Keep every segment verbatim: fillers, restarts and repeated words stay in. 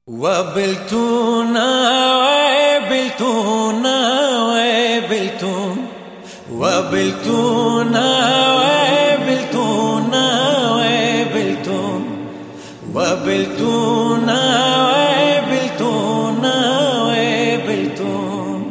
وبلتونا وبلتونا وبلتون وبلتونا وبلتونا وبلتون وبلتونا وبلتونا وبلتون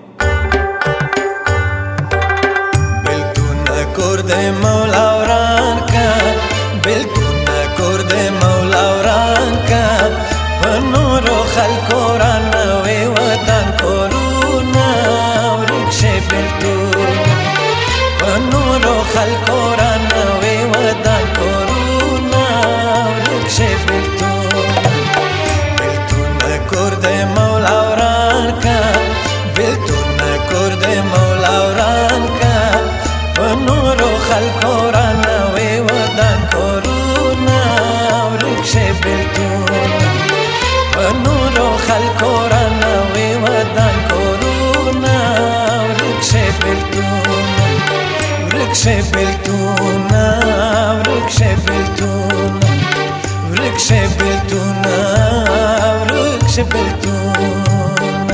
بلتونا كرد مولا ورانكا بلتونا كرد مولا ورانكا نورو خلقو رانوي ودان كورونا وركشي بلتون نورو خلقو رانوي ودان كورونا وركشي بلتون بلتون كرد مولا ورانكا بلتون كرد مولا ورانكا نورو خلقو رانوي ودان كورونا وركشي بلتون نورو خلقو رانوي ودان كورونا وركشي بلتون وركشي بلتون وركشي بلتون وركشي بلتون وركشي بلتون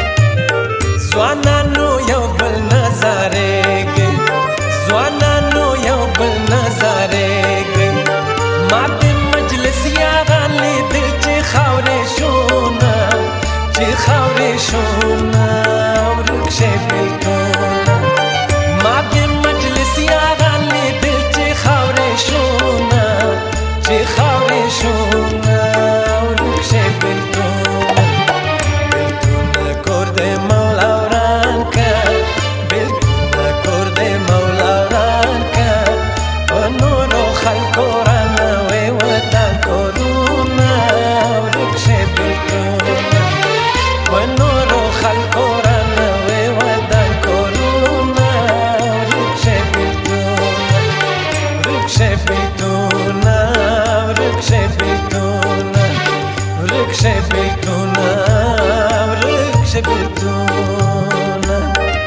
زوانانو يو بالنظارك زوانانو يو بالنظارك ما دي مجلس ياران لي دل چه خاوري شونا چه خاوري شونا وركشي بلتونا ما دي مجلس ياران لي دل چه خاوري شونا چه خاوري شونا وركشي بلتونا بلتونا كرد مولا ورانكا بلتونا كرد مولا ورانكا ونورو خلقو رانوي ودان كورونا وركشي بلتونا ونورو خلقو رانوي ودان كورونا وركشي بلتونا وركشي بلتونا وركشي بلتونا وركشي بلتونا وركشي بلتونا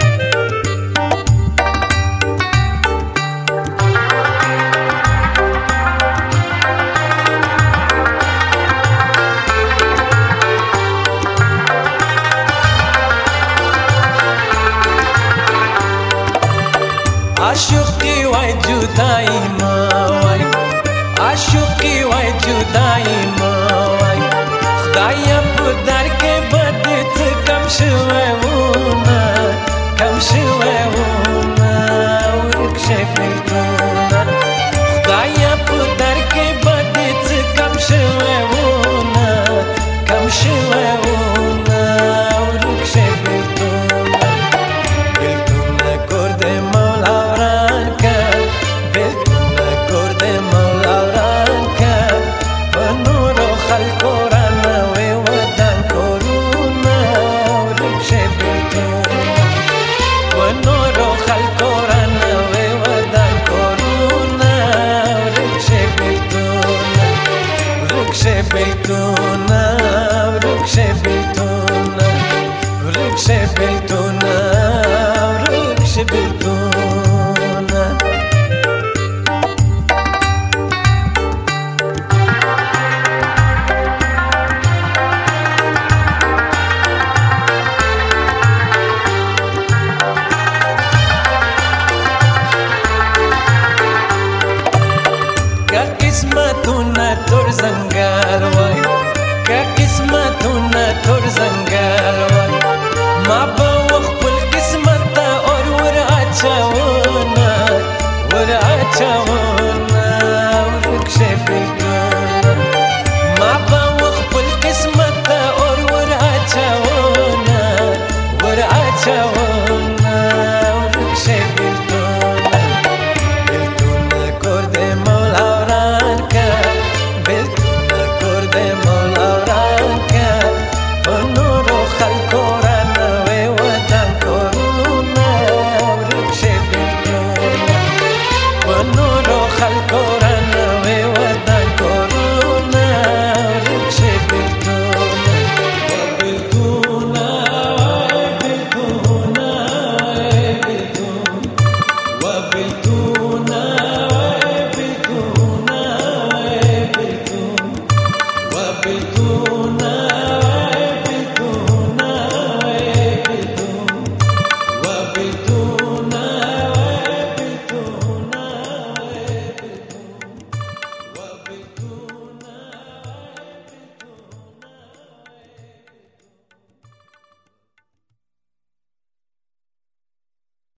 आशुकी वाई जुदाई मावाई आशुकी वाई जुदाई मावाई खुदाया पुदर के बदत कम शुवे वूना कम शुवे वूना وركشي بلتونا खुदाया पुदर के बदत कम शुवे वूना कम शुवे वूना وركشي بلتونا بلتونا كرد مولا ورانكا بلتونا كرد مولا ورانكا ونورو خلقو رانوي ودان كورونا وركشي بلتونا ونورو خلقو رانوي ودان كورونا وركشي بلتونا وركشي بلتونا وركشي بلتونا وركشي بلتونا وركشي بلتونا का किस्मतुना तोर जंगार वाई का किस्मतुना तोर जंगार